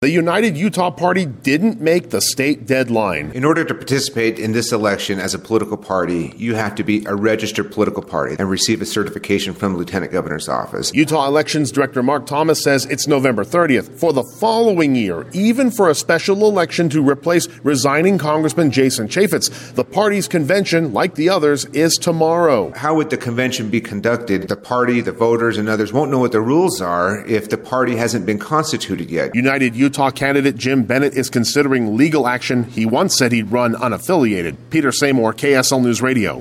The United Utah Party didn't make the state deadline. In order to participate in this election as a political party, you have to be a registered political party and receive a certification from the Lieutenant Governor's office. Utah Elections Director Mark Thomas says it's November 30th for the following year, even for a special election to replace resigning Congressman Jason Chaffetz. The party's convention, like the others, is tomorrow. How would the convention be conducted? The party, the voters, and others won't know what the rules are if the party hasn't been constituted yet. United Utah candidate Jim Bennett is considering legal action. He once said he'd run unaffiliated. Peter Seymour, KSL News Radio.